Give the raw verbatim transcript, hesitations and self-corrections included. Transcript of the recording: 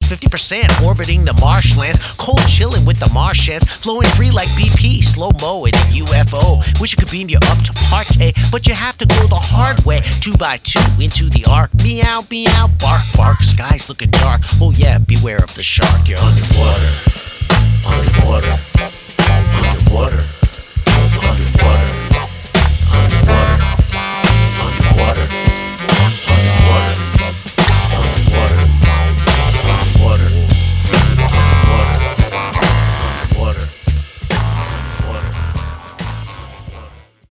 fifty percent orbiting the marshlands, cold chilling with the Martians, flowing free like B P, slow-mo in a U F O. Wish it could beam you up to party, but you have to go the hard way, two by two into the ark. Meow, meow, bark, bark, sky's looking dark. Oh yeah, beware of the shark, you're underwater, underwater.